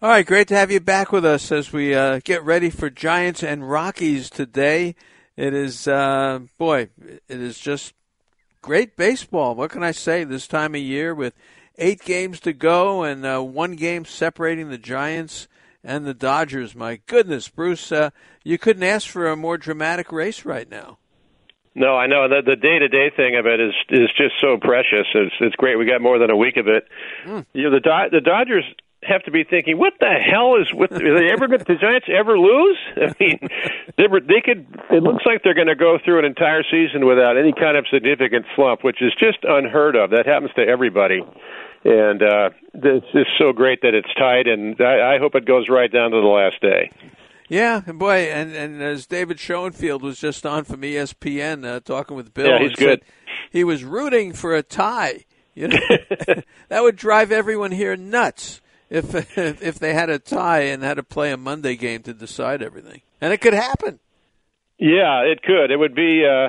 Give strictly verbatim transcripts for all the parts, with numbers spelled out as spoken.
All right, great to have you back with us as we uh, get ready for Giants and Rockies today. It is, uh, boy, it is just great baseball. What can I say this time of year with eight games to go and uh, one game separating the Giants and the Dodgers? My goodness, Bruce, uh, you couldn't ask for a more dramatic race right now. No, I know. The, the day-to-day thing of it is is just so precious. It's it's great. We got more than a week of it. Mm. You know, the Do- the Dodgers have to be thinking, what the hell is with? Are they ever going? The Giants ever lose? I mean, they were, they could. It looks like they're going to go through an entire season without any kind of significant slump, which is just unheard of. That happens to everybody, and uh, it's just so great that it's tied. And I, I hope it goes right down to the last day. Yeah, boy, and, and as David Schoenfield was just on from E S P N uh, talking with Bill, yeah, he's and good. Said he was rooting for a tie. You know, that would drive everyone here nuts if if they had a tie and had to play a Monday game to decide everything, and it could happen. Yeah, it could. It would be, uh,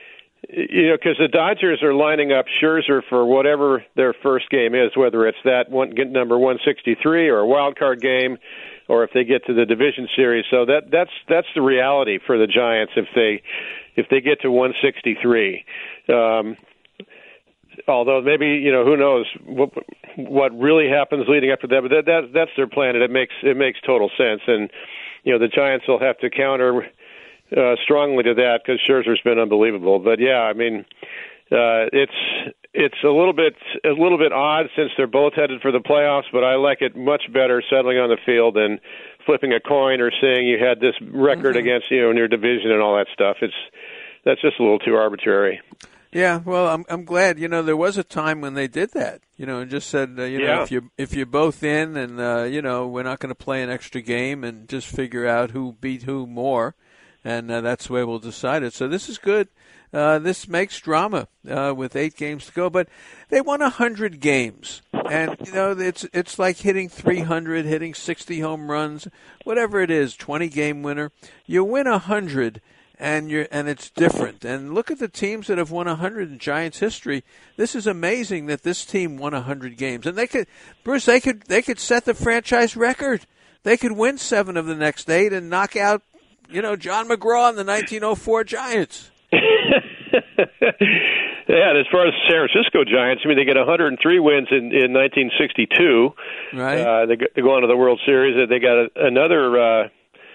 you know, because the Dodgers are lining up Scherzer for whatever their first game is, whether it's that one number one sixty-three or a wild card game, or if they get to the division series. So that that's that's the reality for the Giants if they if they get to one sixty-three. Um, although maybe, you know, who knows what what really happens leading up to that, but that, that that's their plan, and it makes it makes total sense. And you know, the Giants will have to counter uh, strongly to that because Scherzer's been unbelievable. But yeah, I mean, uh, it's it's a little bit a little bit odd since they're both headed for the playoffs, but I like it much better settling on the field than flipping a coin or saying you had this record mm-hmm. against you know in your division and all that stuff. It's that's just a little too arbitrary. Yeah, well, I'm I'm glad. You know, there was a time when they did that. You know, and just said, uh, you know, yeah. if you if you're both in, and uh, you know, we're not going to play an extra game, and just figure out who beat who more, and uh, that's the way we'll decide it. So this is good. Uh, this makes drama uh, with eight games to go, but they won a hundred games, and you know, it's it's like hitting three hundred, hitting sixty home runs, whatever it is, twenty game winner. You win a hundred. And you're, and it's different. And look at the teams that have won one hundred in Giants history. This is amazing that this team won one hundred games. And they could, Bruce, they could they could set the franchise record. They could win seven of the next eight and knock out, you know, John McGraw and the nineteen oh four Giants. Yeah, and as far as San Francisco Giants, I mean, they get one hundred three wins in, in nineteen sixty-two. Right. Uh, they, they go on to the World Series. They got a, another. Uh,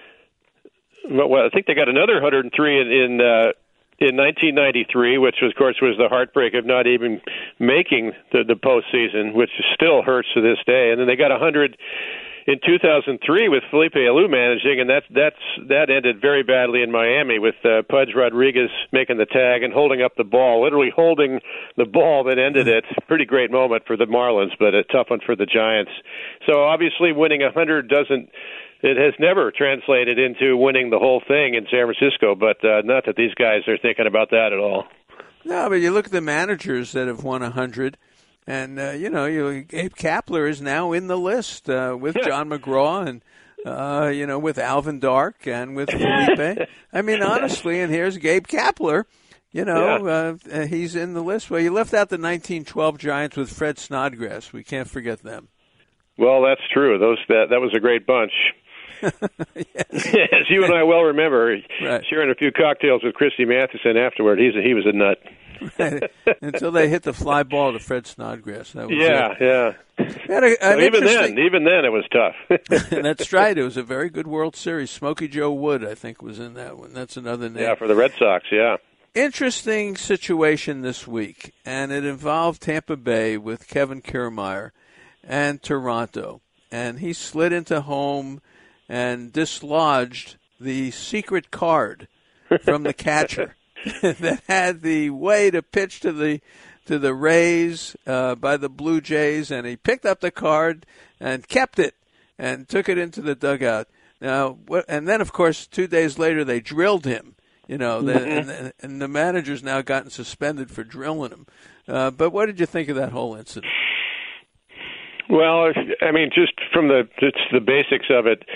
Well, I think they got another one hundred three in in, uh, in nineteen ninety-three, which, was, of course, was the heartbreak of not even making the, the postseason, which still hurts to this day. And then they got one hundred in two thousand three with Felipe Alou managing, and that that's that ended very badly in Miami with uh, Pudge Rodriguez making the tag and holding up the ball, literally holding the ball that ended it. Pretty great moment for the Marlins, but a tough one for the Giants. So obviously, winning one hundred doesn't. It has never translated into winning the whole thing in San Francisco, but uh, not that these guys are thinking about that at all. No, but you look at the managers that have won one hundred, and, uh, you know, you, Gabe Kapler is now in the list uh, with yeah. John McGraw and, uh, you know, with Alvin Dark and with Felipe. I mean, honestly, and here's Gabe Kapler. You know, yeah. uh, he's in the list. Well, you left out the nineteen twelve Giants with Fred Snodgrass. We can't forget them. Well, that's true. Those that, that was a great bunch. Yes. As you and I well remember, right. sharing a few cocktails with Christy Matheson afterward. He's a, he was a nut. Right. Until they hit the fly ball to Fred Snodgrass. That was yeah, it. yeah. A, so even then, even then, it was tough. That's right. It was a very good World Series. Smokey Joe Wood, I think, was in that one. That's another name. Yeah, for the Red Sox. Yeah. Interesting situation this week, and it involved Tampa Bay with Kevin Kiermaier and Toronto, and he slid into home and dislodged the secret card from the catcher that had the way to pitch to the to the Rays uh, by the Blue Jays, and he picked up the card and kept it and took it into the dugout. Now, what, and then of course, two days later they drilled him. You know, the, mm-hmm. and, and the manager's now gotten suspended for drilling him. Uh, but what did you think of that whole incident? Well, I mean, just from the just the basics of it.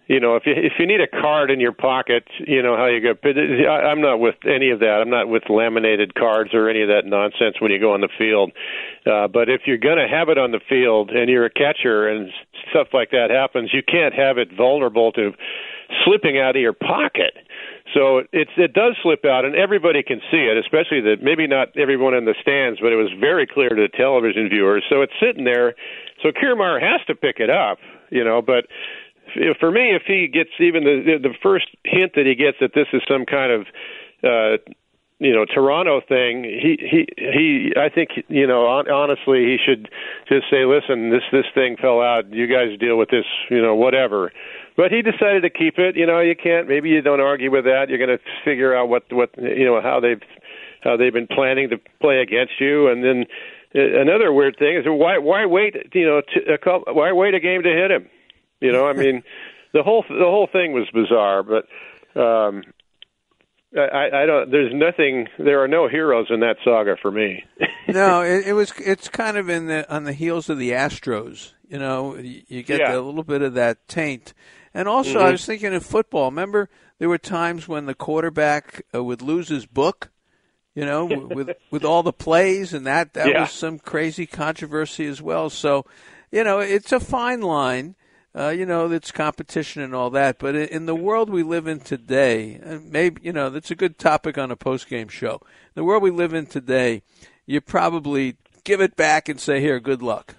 you know, if you if you need a card in your pocket, you know how you go. But I'm not with any of that. I'm not with laminated cards or any of that nonsense when you go on the field. Uh, but if you're going to have it on the field and you're a catcher and stuff like that happens, you can't have it vulnerable to slipping out of your pocket. So it's it does slip out, and everybody can see it, especially that maybe not everyone in the stands, but it was very clear to the television viewers. So it's sitting there. So Kiermaier has to pick it up, you know, but for me, if he gets even the the first hint that he gets that this is some kind of uh, you know Toronto thing, he he he, I think you know honestly he should just say, listen, this this thing fell out. You guys deal with this, you know, whatever. But he decided to keep it. You know, you can't. Maybe you don't argue with that. You're going to figure out what what you know how they've how they've been planning to play against you, and then another weird thing is why why wait you know to, a couple, why wait a game to hit him. You know, I mean, the whole the whole thing was bizarre, but um, I, I don't. There's nothing. There are no heroes in that saga for me. No, it, it was. It's kind of in the on the heels of the Astros. You know, you, you get Yeah. a little bit of that taint, and also Mm-hmm. I was thinking of football. Remember, there were times when the quarterback uh, would lose his book. You know, with with all the plays, and that that Yeah. was some crazy controversy as well. So, you know, it's a fine line. Uh, you know, it's competition and all that, but in the world we live in today, and maybe, you know, that's a good topic on a post-game show. The world we live in today, you probably give it back and say, here, good luck.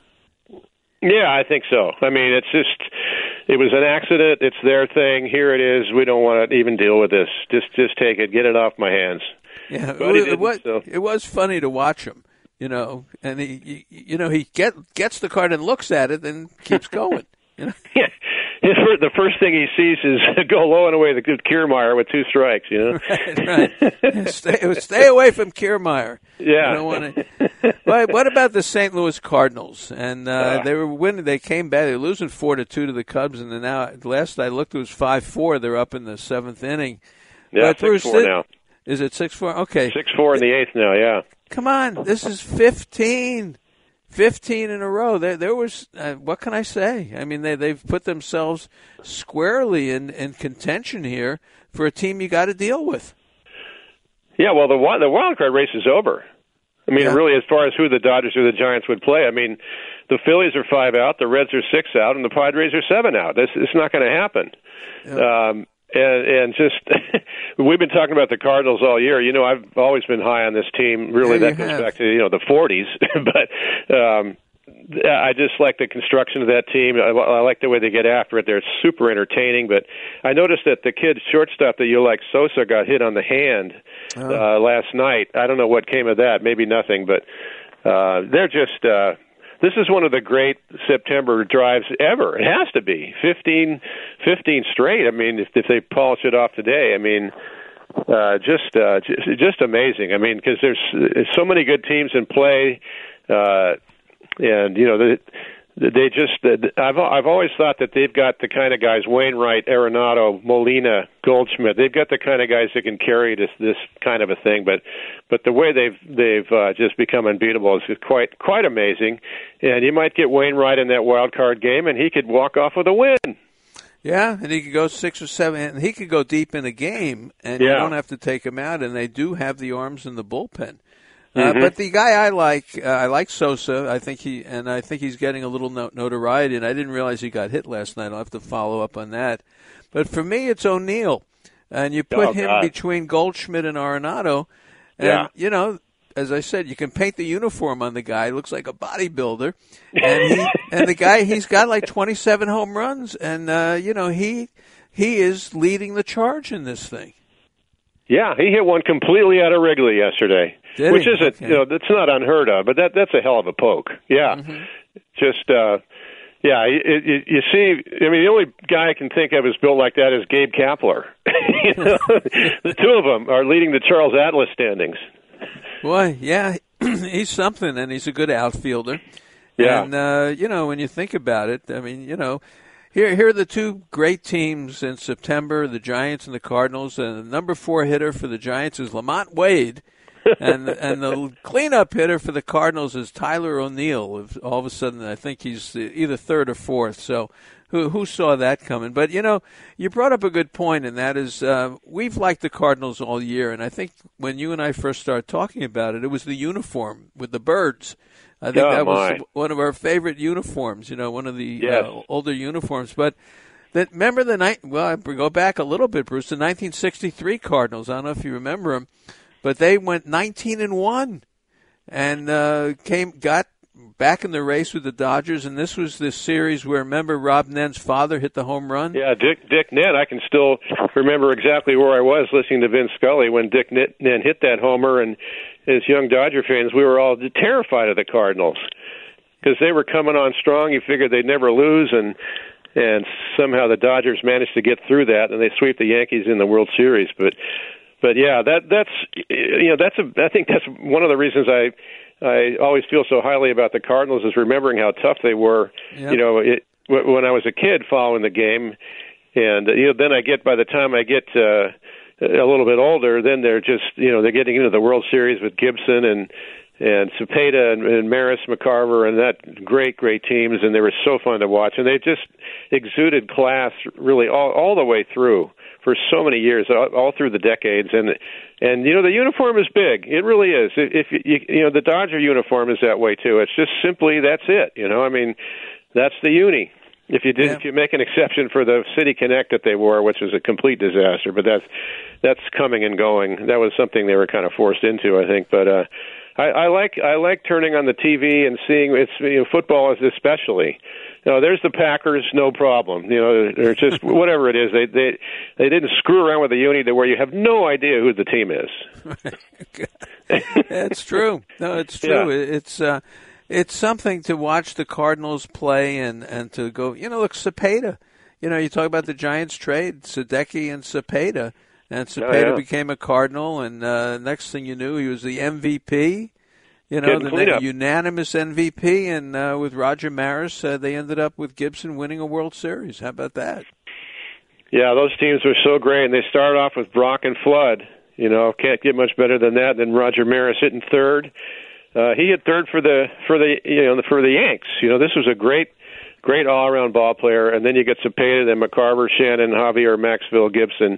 Yeah, I think so. I mean, it's just, it was an accident. It's their thing. Here it is. We don't want to even deal with this. Just, just take it. Get it off my hands. Yeah, But he it, didn't, was, so. it was funny to watch him, you know, and he, you know, he get, gets the card and looks at it and keeps going. You know? Yeah, his first, the first thing he sees is go low and away the good Kiermaier with two strikes. You know, right? right. Stay, stay away from Kiermaier. Yeah. You don't want to. But what about the Saint Louis Cardinals? And uh, Uh. they were winning. They came back. They're losing four to two to the Cubs, and then now last I looked, it was five four. They're up in the seventh inning. yeah, But Bruce, six four thi- now. Is it six four? Okay. Six four in the eighth now. Yeah. Come on, this is fifteen. Fifteen in a row. There, there was. Uh, what can I say? I mean, they they've put themselves squarely in, in contention here for a team you got to deal with. Yeah. Well, the wi- the wild card race is over. I mean, Yeah. really, as far as who the Dodgers or the Giants would play, I mean, the Phillies are five out, the Reds are six out, and the Padres are seven out. It's, it's not going to happen. Yeah. Um, and, and just, we've been talking about the Cardinals all year. You know, I've always been high on this team. Really, Yeah, that you goes have. back to, you know, the forties. But um, I just like the construction of that team. I, I like the way they get after it. They're super entertaining. But I noticed that the kid shortstop that you like, Sosa, got hit on the hand Oh. uh, last night. I don't know what came of that. Maybe nothing. But uh, they're just... Uh, This is one of the great September drives ever. It has to be fifteen, fifteen straight. I mean, if, if they polish it off today, I mean, uh, just, uh, just just amazing. I mean, because there's, there's so many good teams in play, uh, and you know, the, they just. I've I've always thought that they've got the kind of guys: Wainwright, Arenado, Molina, Goldschmidt. They've got the kind of guys that can carry this this kind of a thing. But but the way they've they've uh, just become unbeatable is quite quite amazing. And you might get Wainwright in that wild card game, and he could walk off with a win. Yeah, and he could go six or seven, and he could go deep in a game, and you Yeah. don't have to take him out. And they do have the arms in the bullpen. Uh, Mhm. but the guy I like, uh, I like Sosa. I think he, and I think he's getting a little no- notoriety. And I didn't realize he got hit last night. I'll have to follow up on that. But for me, it's O'Neill, and you put Oh, him God. between Goldschmidt and Arenado. And, Yeah. you know, as I said, you can paint the uniform on the guy. He looks like a bodybuilder. And he, and the guy, he's got like twenty-seven home runs. And, uh, you know, he, he is leading the charge in this thing. Yeah, he hit one completely out of Wrigley yesterday, Did which he? isn't, Okay. you know, that's not unheard of, but that that's a hell of a poke. Yeah, Mm-hmm. just, uh, yeah, it, it, you see, I mean, the only guy I can think of is built like that is Gabe Kapler. You know? The two of them are leading the Charles Atlas standings. Boy, yeah, he's something, and he's a good outfielder. Yeah. And, uh, you know, when you think about it, I mean, you know, here here are the two great teams in September, the Giants and the Cardinals, and the number four hitter for the Giants is Lamont Wade, and and the cleanup hitter for the Cardinals is Tyler O'Neill. All of a sudden, I think he's either third or fourth. So Who who saw that coming? But, you know, you brought up a good point, and that is uh, we've liked the Cardinals all year. And I think when you and I first started talking about it, it was the uniform with the birds. I think oh, that my. was one of our favorite uniforms, you know, one of the yes. uh, older uniforms. But that remember the night, well, I go back a little bit, Bruce, the nineteen sixty-three Cardinals. I don't know if you remember them, but they went nineteen and one and uh, came got back in the race with the Dodgers, and this was this series where, remember, Rob Nen's father hit the home run? Yeah, Dick Dick Nen. I can still remember exactly where I was listening to Vin Scully when Dick Nen hit that homer, and as young Dodger fans, we were all terrified of the Cardinals because they were coming on strong. You figured they'd never lose, and and somehow the Dodgers managed to get through that, and they sweep the Yankees in the World Series. But but yeah, that that's you know that's a I think that's one of the reasons I. I always feel so highly about the Cardinals is remembering how tough they were. Yep. You know, it, when I was a kid following the game, and you know, then I get by the time I get uh, a little bit older, then they're just you know they're getting into the World Series with Gibson and and Cepeda and, and Maris, McCarver, and that great great teams, and they were so fun to watch, and they just exuded class really all all the way through. For so many years, all through the decades, and and you know the uniform is big. It really is. If you you know the Dodger uniform is that way too. It's just simply that's it. You know, I mean, that's the uni. If you did, yeah. if you make an exception for the City Connect that they wore, which was a complete disaster, but that's that's coming and going. That was something they were kind of forced into, I think. But uh, I, I like I like turning on the T V and seeing it's you know, football is especially. You know, there's the Packers, no problem. You know, they're just whatever it is. They they they didn't screw around with the uni to where you have no idea who the team is. That's true. No, it's true. Yeah. It's uh, it's something to watch the Cardinals play and, and to go. You know, look, Cepeda. You know, you talk about the Giants trade, Sadecki and Cepeda, and Cepeda oh, yeah. became a Cardinal, and uh, next thing you knew, he was the M V P. You know, the na- unanimous M V P, and uh, with Roger Maris, uh, they ended up with Gibson winning a World Series. How about that? Yeah, those teams were so great, and they started off with Brock and Flood. You know, can't get much better than that. Then Roger Maris hitting third. Uh, he hit third for the for the you know for the Yanks. You know, this was a great, great all-around ball player. And then you get Cepeda, then McCarver, Shannon, Javier, Maxville, Gibson.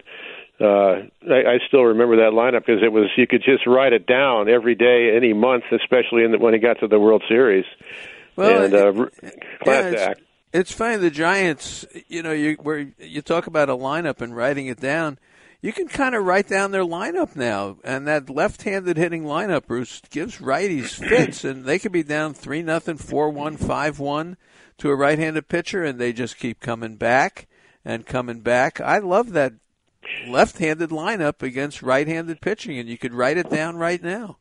Uh, I, I still remember that lineup because it was you could just write it down every day, any month, especially in the, when he got to the World Series. Well, and, uh, it, class yeah, act. It's, it's funny the Giants. You know, you where you talk about a lineup and writing it down. You can kind of write down their lineup now, and that left-handed hitting lineup, Bruce, gives righties fits, and they could be down three nothing, four one, five one to a right-handed pitcher, and they just keep coming back and coming back. I love that left-handed lineup against right-handed pitching, and you could write it down right now.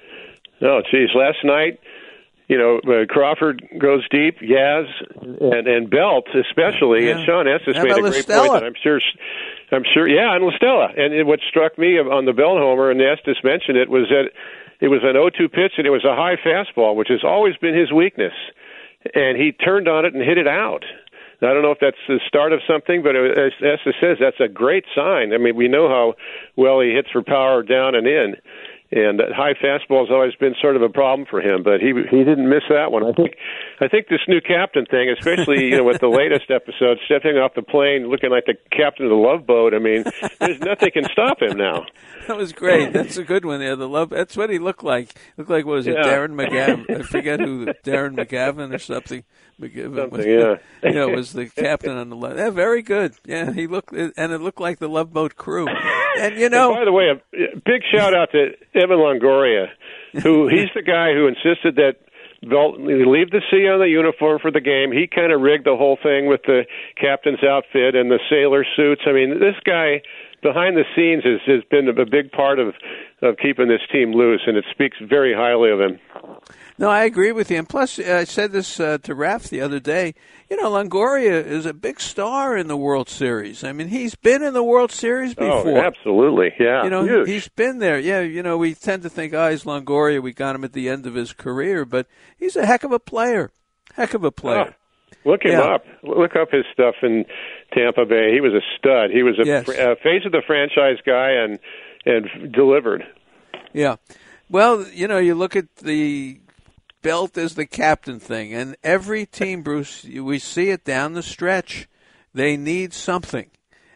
Oh, geez. Last night, you know, uh, Crawford goes deep, Yaz, and, and Belt especially, yeah. and Sean Estes made a great Listella? point that I'm sure, I'm sure, yeah, and Listella. And it, what struck me on the Belt homer, and Estes mentioned it, was that it was an oh two pitch, and it was a high fastball, which has always been his weakness. And he turned on it and hit it out. I don't know if that's the start of something, but as Estes says, that's a great sign. I mean, we know how well he hits for power down and in, and high fastball has always been sort of a problem for him. But he he didn't miss that one. I think I think this new captain thing, especially you know with the latest episode, stepping off the plane, looking like the captain of the Love Boat. I mean, there's nothing can stop him now. That was great. That's a good one there. The love. That's what he looked like. Looked like what was it, yeah. Darren McGavin? I forget who, Darren McGavin or something. McGavin something, was, yeah. You know, was the captain on the love. Yeah, very good. Yeah, he looked, and it looked like the Love Boat crew. And you know, and by the way, a big shout out to Evan Longoria, who he's the guy who insisted that Belt leave the C on the uniform for the game. He kind of rigged the whole thing with the captain's outfit and the sailor suits. I mean, this guy behind the scenes has, has been a big part of, of keeping this team loose, and it speaks very highly of him. No, I agree with you. And plus, I said this uh, to Raph the other day. You know, Longoria is a big star in the World Series. I mean, he's been in the World Series before. Oh, absolutely. Yeah. You know, Huge. He's been there. Yeah, you know, we tend to think, oh, he's Longoria. We got him at the end of his career. But he's a heck of a player. Heck of a player. Oh, look him yeah. up. Look up his stuff in Tampa Bay. He was a stud. He was a, yes. fr- a face of the franchise guy and and delivered. Yeah. Well, you know, you look at the belt is the captain thing. And every team, Bruce, we see it down the stretch. They need something.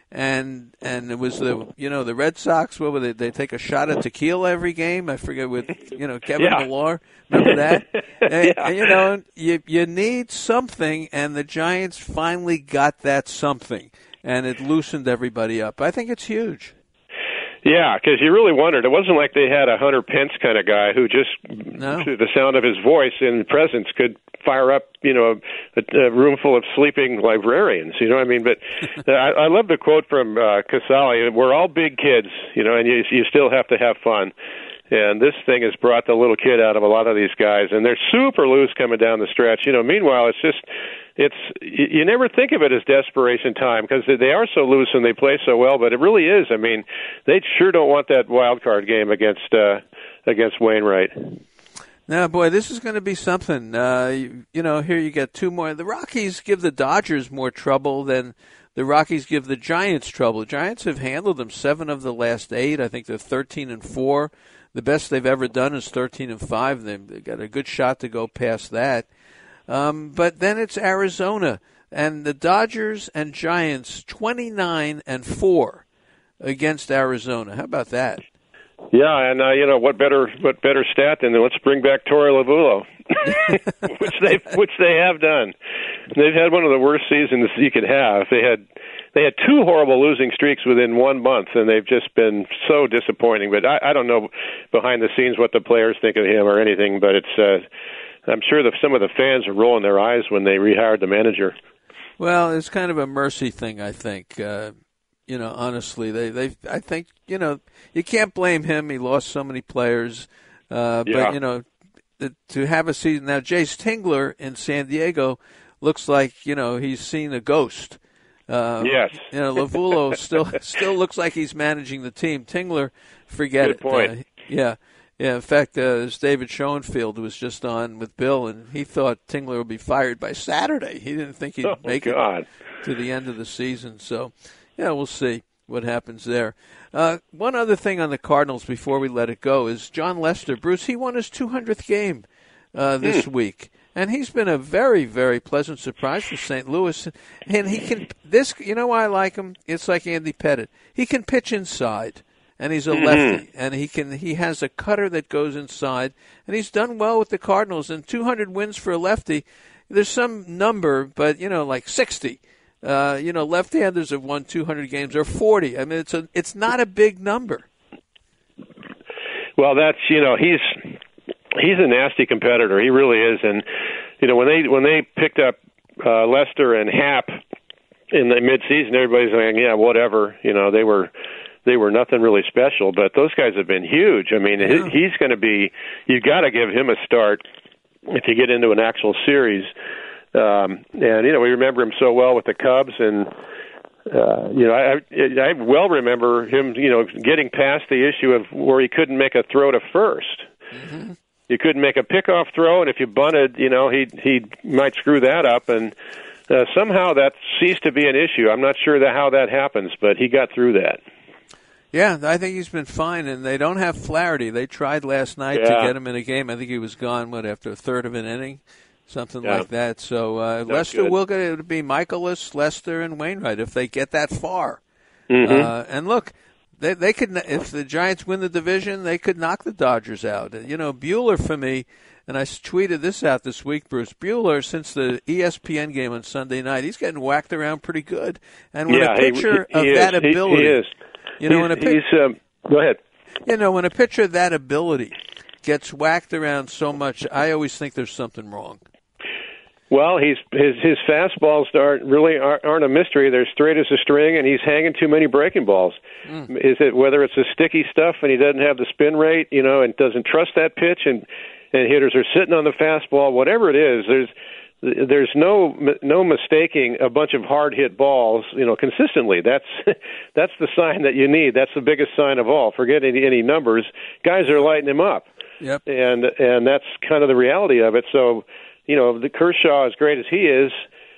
And and it was the you know the Red Sox. What were they? They take a shot at tequila every game. I forget with you know Kevin yeah. Millar. Remember that? and, yeah. and, you know you you need something, and the Giants finally got that something, and it loosened everybody up. I think it's huge. Yeah, because you really wondered. It wasn't like they had a Hunter Pence kind of guy who just, no. to the sound of his voice and presence, could fire up, you know, a, a room full of sleeping librarians. You know what I mean? But I, I love the quote from uh, Casali. We're all big kids, you know, and you you still have to have fun. And this thing has brought the little kid out of a lot of these guys, and they're super loose coming down the stretch. You know, meanwhile, it's just, it's you never think of it as desperation time because they are so loose and they play so well, but it really is. I mean, they sure don't want that wild card game against uh, against Wainwright. Now, boy, this is going to be something. Uh, you, you know, here you get two more. The Rockies give the Dodgers more trouble than the Rockies give the Giants trouble. The Giants have handled them seven of the last eight. I think they're thirteen and four. The best they've ever done is thirteen and five. They've got a good shot to go past that. Um, but then it's Arizona, and the Dodgers and Giants twenty-nine and four against Arizona. How about that? Yeah, and uh, you know what better what better stat than let's bring back Torey Lovullo, which they which they have done. They've had one of the worst seasons you could have. They had they had two horrible losing streaks within one month, and they've just been so disappointing. But I, I don't know behind the scenes what the players think of him or anything. But it's uh, I'm sure that some of the fans are rolling their eyes when they rehired the manager. Well, it's kind of a mercy thing, I think. Uh, you know, honestly, they they I think you know you can't blame him. He lost so many players, uh, yeah. but you know to have a season now. Jace Tingler in San Diego looks like you know he's seen a ghost. Uh, yes, you know Lovullo still still looks like he's managing the team. Tingler, forget Good it. point. Uh, yeah, yeah. In fact, uh, as David Schoenfield was just on with Bill, and he thought Tingler would be fired by Saturday. He didn't think he'd oh, make God. it to the end of the season. So, yeah, we'll see what happens there. Uh, one other thing on the Cardinals before we let it go is John Lester. Bruce, he won his two hundredth game uh, this hmm. week. And he's been a very, very pleasant surprise for Saint Louis. And he can this. You know why I like him? It's like Andy Pettitte. He can pitch inside, and he's a mm-hmm. lefty, and he can. He has a cutter that goes inside, and he's done well with the Cardinals. And two hundred wins for a lefty. There's some number, but you know, like sixty. Uh, you know, left-handers have won two hundred games or forty. I mean, it's a. It's not a big number. Well, that's you know he's. He's a nasty competitor. He really is. And you know when they when they picked up uh, Lester and Happ in the midseason, everybody's saying, "Yeah, whatever." You know they were they were nothing really special. But those guys have been huge. I mean, yeah. he's going to be. You've got to give him a start if you get into an actual series. Um, and you know we remember him so well with the Cubs and. Uh, you know, I, I well remember him, you know, getting past the issue of where he couldn't make a throw to first. Mm-hmm. You couldn't make a pickoff throw, and if you bunted, you know, he he might screw that up, and uh, somehow that ceased to be an issue. I'm not sure that how that happens, but he got through that. Yeah, I think he's been fine, and they don't have Flaherty. They tried last night yeah. to get him in a game. I think he was gone, what, after a third of an inning, something yeah. like that. So uh, Lester good. will get it to be Michaelis, Lester, and Wainwright if they get that far. Mm-hmm. Uh, and look, They they could if the Giants win the division, they could knock the Dodgers out. You know, Buehler for me, and I tweeted this out this week, Bruce. Buehler, since the E S P N game on Sunday night, he's getting whacked around pretty good. And when yeah, a pitcher he, he of is. that ability, he, he is. you know, he's, when a pitcher, he's, um, go ahead. You know, when a pitcher of that ability gets whacked around so much, I always think there's something wrong. Well, he's his his fastballs aren't really aren't, aren't a mystery. They're straight as a string, and he's hanging too many breaking balls. Mm. Is it whether it's the sticky stuff and he doesn't have the spin rate, you know, and doesn't trust that pitch, and and hitters are sitting on the fastball. Whatever it is, there's there's no no mistaking a bunch of hard hit balls, you know, consistently. That's that's the sign that you need. That's the biggest sign of all. Forget any, any numbers. Guys are lighting him up. Yep. And and that's kind of the reality of it. So. You know, the Kershaw, as great as he is,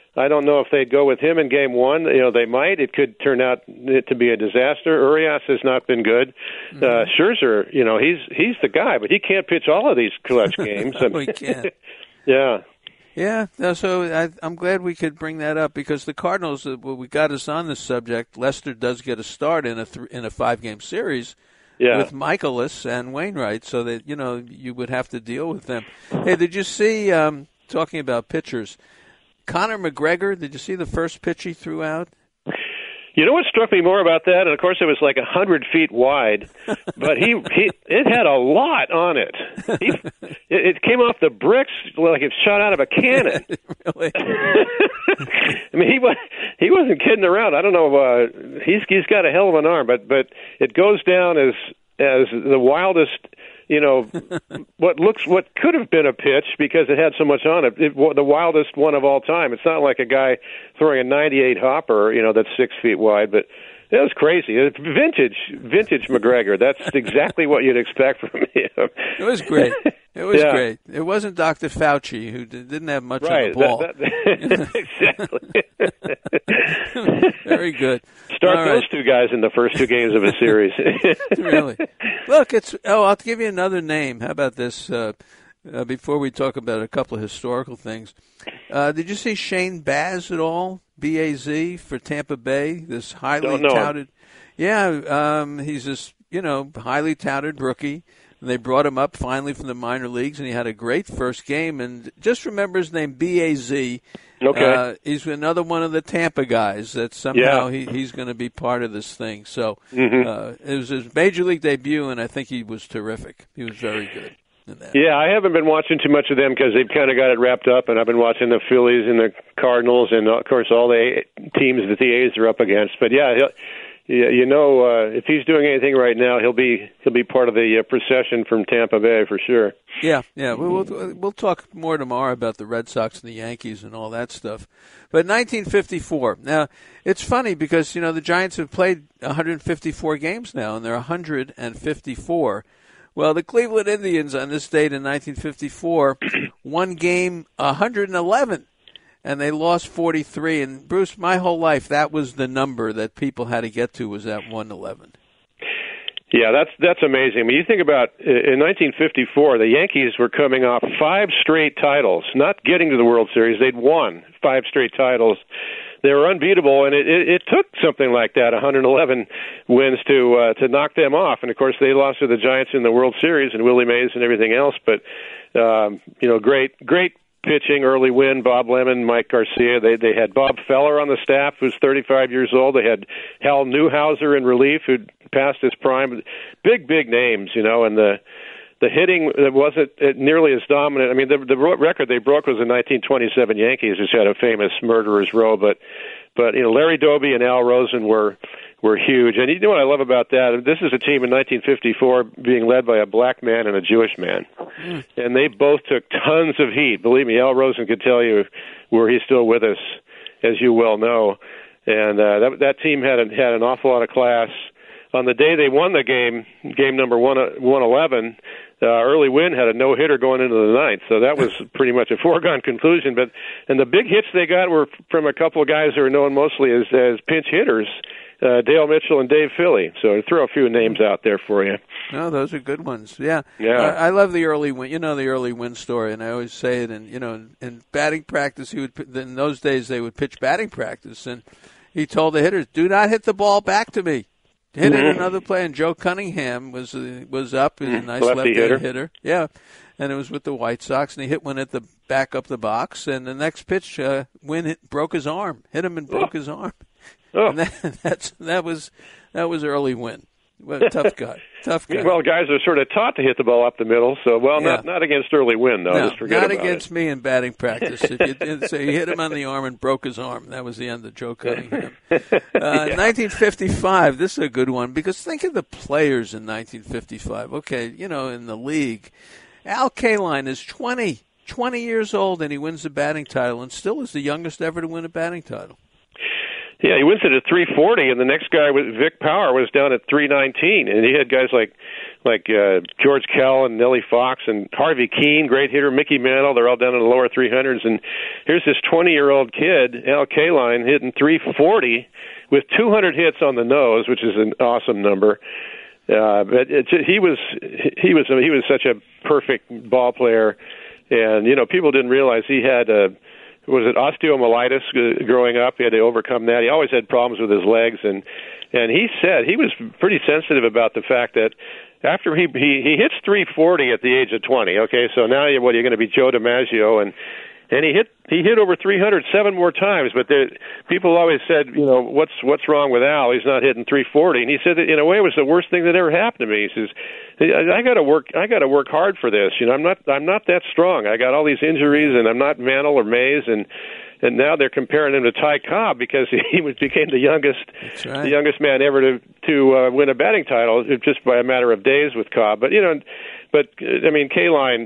I don't know if they'd go with him in game one. You know, they might. It could turn out to be a disaster. Urias has not been good. Mm-hmm. Uh, Scherzer, you know, he's he's the guy, but he can't pitch all of these clutch games. no, he can't. yeah. Yeah, so I, I'm glad we could bring that up because the Cardinals, uh, well, we got us on this subject. Lester does get a start in a th- in a five-game series yeah. with Michaelis and Wainwright, so that, you know, you would have to deal with them. Hey, did you see, um, talking about pitchers, Conor McGregor, did you see the first pitch he threw out? You know what struck me more about that? And, of course, it was like a hundred feet wide, but he, he it had a lot on it. He, it. It came off the bricks like it shot out of a cannon. Really? I mean, he was he wasn't kidding around. I don't know. Uh, he's he's got a hell of an arm, but but it goes down as as the wildest. You know, what looks what could have been a pitch because it had so much on it, it. The wildest one of all time. It's not like a guy throwing a ninety-eight hopper, you know, that's six feet wide, but it was crazy. It's vintage, vintage McGregor. That's exactly what you'd expect from him. It was great. It was yeah. great. It wasn't Doctor Fauci, who didn't have much right. on the ball. That, that, exactly. Very good. Start All those right. two guys in the first two games of a series. Really? Look, it's. Oh, I'll give you another name. How about this? Uh, uh, before we talk about a couple of historical things, uh, did you see Shane Baz at all? B A Z for Tampa Bay. This highly Don't know touted. him. Yeah, um, he's this you know highly touted rookie. They brought him up finally from the minor leagues, and he had a great first game. And just remember his name, B A Z. Okay. Uh, he's another one of the Tampa guys that somehow yeah. he, he's going to be part of this thing. So mm-hmm. uh, it was his major league debut, and I think he was terrific. He was very good in that. Yeah, I haven't been watching too much of them because they've kind of got it wrapped up, and I've been watching the Phillies and the Cardinals and, of course, all the teams that the A's are up against. But, yeah, he'll, Yeah, you know, uh, if he's doing anything right now, he'll be he'll be part of the uh, procession from Tampa Bay for sure. Yeah, yeah. We'll, we'll we'll talk more tomorrow about the Red Sox and the Yankees and all that stuff. But nineteen fifty-four. Now, it's funny because you know the Giants have played one hundred fifty-four games now, and they're one hundred fifty-four. Well, the Cleveland Indians on this date in nineteen fifty-four won game one hundred eleven. And they lost forty-three. And, Bruce, my whole life, that was the number that people had to get to was that one eleven. Yeah, that's that's amazing. I mean, you think about in nineteen fifty-four, the Yankees were coming off five straight titles, not getting to the World Series. They'd won five straight titles. They were unbeatable, and it, it, it took something like that, one hundred eleven wins, to uh, to knock them off. And, of course, they lost to the Giants in the World Series and Willie Mays and everything else. But, um, you know, great, great. pitching, early win, Bob Lemon, Mike Garcia. They they had Bob Feller on the staff, who's thirty-five years old. They had Hal Newhouser in relief, who'd passed his prime. Big, big names, you know, and the the hitting wasn't nearly as dominant. I mean, the, the record they broke was the nineteen twenty-seven Yankees, which had a famous murderer's row, but, but you know, Larry Doby and Al Rosen were were huge. And you know what I love about that? This is a team in nineteen fifty-four being led by a black man and a Jewish man. Mm. And they both took tons of heat. Believe me, Al Rosen could tell you where he's still with us, as you well know. And uh, that, that team had, a, had an awful lot of class. On the day they won the game, game number one eleven, uh, Early Wynn had a no-hitter going into the ninth. So that was pretty much a foregone conclusion. But and the big hits they got were from a couple of guys who are known mostly as, as pinch hitters, Uh, Dale Mitchell and Dave Philly. So throw a few names out there for you. No, those are good ones. Yeah, yeah. I, I love the early win. You know the early win story, and I always say it. And you know, in, in batting practice, he would. In those days, they would pitch batting practice, and he told the hitters, "Do not hit the ball back to me. Hit mm-hmm. it another play." And Joe Cunningham was uh, was up, mm-hmm. a nice lefty, lefty hitter. hitter. Yeah, and it was with the White Sox, and he hit one at the back up the box, and the next pitch, uh, Wynn hit, broke his arm, hit him and broke oh. his arm. Oh. And that, that's that was that was Early Wynn. Well, tough guy, tough guy. Well, guys are sort of taught to hit the ball up the middle. So, well, yeah. not not against Early Wynn, though. No, Just forget not about against it. me in batting practice. If you did, so you hit him on the arm and broke his arm. That was the end of Joe Cunningham. Uh, yeah. nineteen fifty-five. This is a good one because think of the players in nineteen fifty-five. Okay, you know, in the league, Al Kaline is twenty, twenty years old, and he wins the batting title, and still is the youngest ever to win a batting title. It Yeah, he wins it at three forty, and the next guy, was Vic Power, was down at three nineteen, and he had guys like like uh, George Kell and Nellie Fox and Harvey Keene, great hitter, Mickey Mantle. They're all down in the lower three hundreds, and here's this twenty-year-old kid, Al Kaline, hitting three forty with two hundred hits on the nose, which is an awesome number. Uh, but it, he was he was he was such a perfect ball player, and you know people didn't realize he had a. Was it osteomyelitis uh, growing up? He had to overcome that. He always had problems with his legs, and and he said he was pretty sensitive about the fact that after he he, he hits three forty at the age of twenty. Okay, so now you what you're going to be Joe DiMaggio, and and he hit he hit over three hundred seven more times. But there, people always said, you know, what's what's wrong with Al? He's not hitting three forty, and he said that in a way it was the worst thing that ever happened to me. He says, I got to work. I got to work hard for this. You know, I'm not. I'm not that strong. I got all these injuries, and I'm not Mantle or Mays, and and now they're comparing him to Ty Cobb because he was became the youngest, right. the youngest man ever to to uh, win a batting title just by a matter of days with Cobb. But you know, but I mean, Kaline.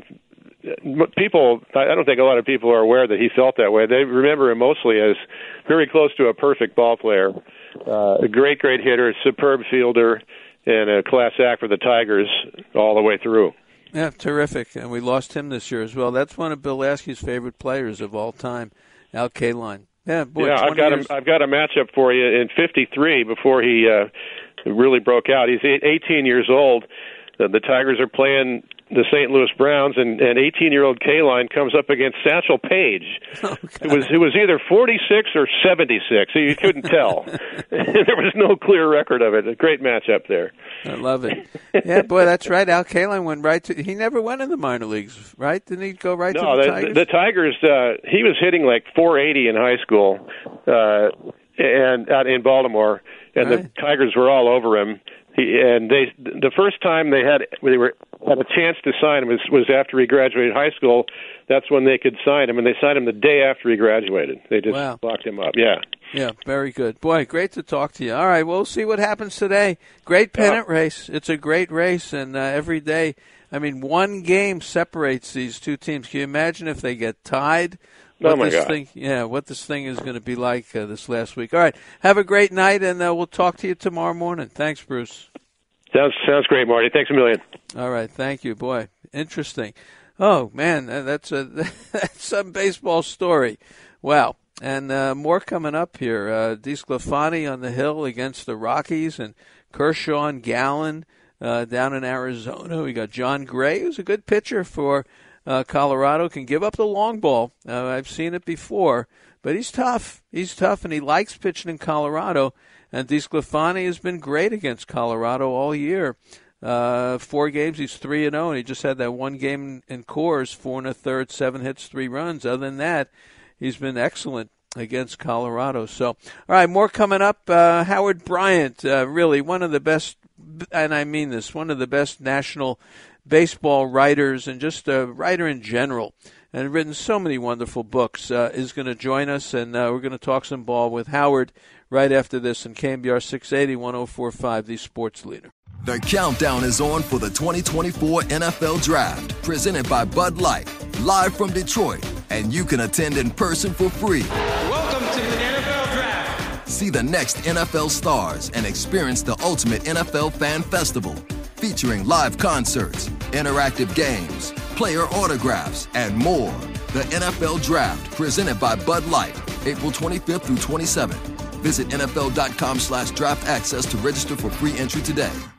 People, I don't think a lot of people are aware that he felt that way. They remember him mostly as very close to a perfect ball player, uh, a great, great hitter, a superb fielder, and a class act for the Tigers all the way through. Yeah, terrific. And we lost him this year as well. That's one of Bill Lasky's favorite players of all time, Al Kaline. Yeah, boy, yeah. I've got years. a, I've got a matchup for you in fifty-three before he uh, really broke out. He's eighteen years old. The, the Tigers are playing the Saint Louis Browns, and, and eighteen-year-old Kaline comes up against Satchel Paige. Oh, it was it was either forty-six or seventy-six. So you couldn't tell. There was no clear record of it. A great matchup there. I love it. Yeah, boy, that's right. Al Kaline went right to. He never went in the minor leagues, right? Didn't he go right no, to the, the Tigers? The Tigers. Uh, he was hitting like four eighty in high school, uh, and out in Baltimore, and right. the Tigers were all over him. He, and they, the first time they had they were had a chance to sign him was, was after he graduated high school. That's when they could sign him, and they signed him the day after he graduated. They just wow. locked him up. Yeah, yeah, very good. Boy, great to talk to you. All right, we'll see what happens today. Great pennant yeah. race. It's a great race, and uh, every day, I mean, one game separates these two teams. Can you imagine if they get tied? What oh my this God. thing, yeah, what this thing is going to be like uh, this last week. All right, have a great night, and uh, we'll talk to you tomorrow morning. Thanks, Bruce. Sounds sounds great, Marty. Thanks a million. All right, thank you. Boy, interesting. Oh man, that's a that's some baseball story. Wow, and uh, more coming up here. Uh, DeSclafani on the hill against the Rockies, and Kershaw and Gallen uh, down in Arizona. We got John Gray, who's a good pitcher for. Uh, Colorado can give up the long ball. Uh, I've seen it before, but he's tough. He's tough, and he likes pitching in Colorado. And DeSclafani has been great against Colorado all year. Uh, four games, he's three and zero, and he just had that one game in Coors, four and a third, seven hits, three runs. Other than that, he's been excellent against Colorado. So, all right, more coming up. Uh, Howard Bryant, uh, really one of the best, and I mean this, one of the best national baseball writers and just a writer in general, and written so many wonderful books, uh, is going to join us, and uh, we're going to talk some ball with Howard right after this on K M B R six eighty, one oh four point five, the Sports Leader. The countdown is on for the twenty twenty-four N F L Draft, presented by Bud Light, live from Detroit, and you can attend in person for free. Welcome to the N F L Draft. See the next N F L stars and experience the ultimate N F L fan festival, featuring live concerts, interactive games, player autographs, and more. The N F L Draft, presented by Bud Light, April twenty-fifth through twenty-seventh. Visit N F L dot com slash draft access to register for free entry today.